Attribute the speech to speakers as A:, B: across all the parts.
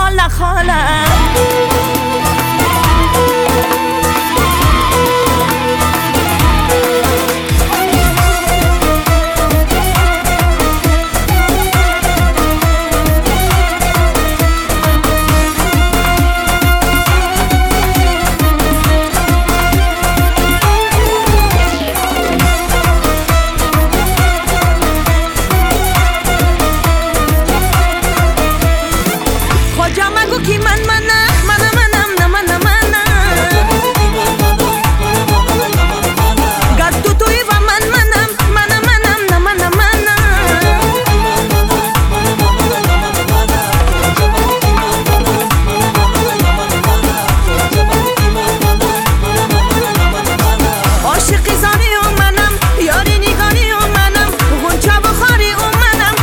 A: خاله خاله کی من گرد توی و منم عاشق زاری و منم یاری نگاری و منم غنچه بخاری و منم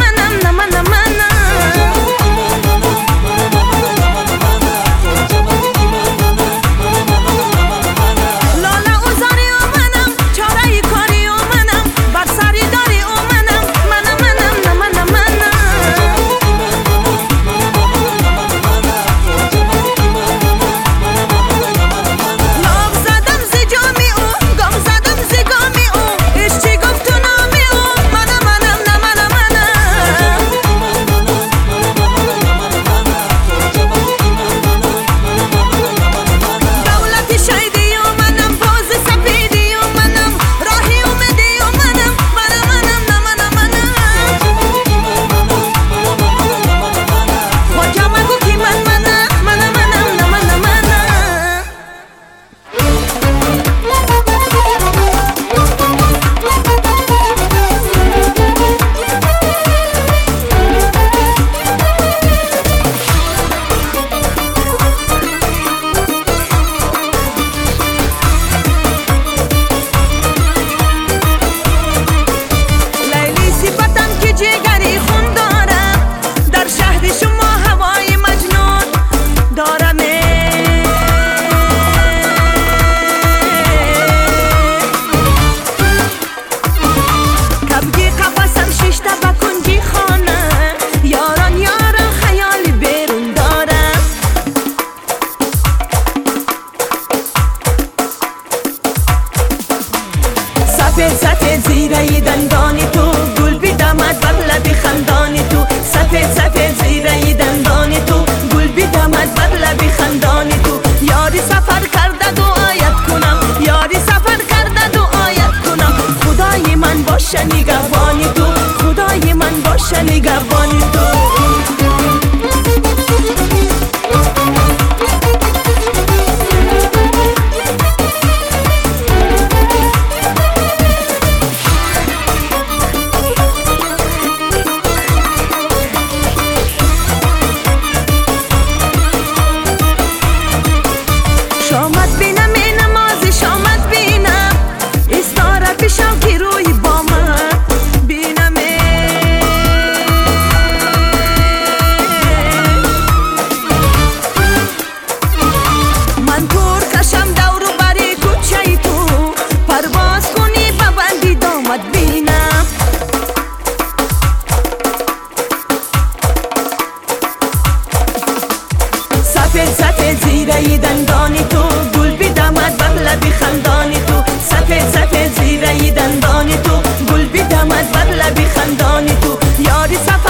A: سفید زیره دندانی تو گل بیدمد بر لب خندانی تو سفید زیره دندانی تو گل بیدمد بر لب خندانی تو یاری سفر کرده دعایت کنم یاری سفر کرده دعایت کنم خدای من باشه نگهبانی تو خدای من باشه نگهبانی تو شامت بینم این نماز شامت بینم استاره پیشم که روی بامت بینم من کور کشم دورو بری کوچه تو پرواز کنی ببندی دامت بینم سفید زیره دندانی تو گل بیدمد بر لب خندانی تو سفید زیره دندانی تو گل بیدمد بر لب خندانی تو یاری سفر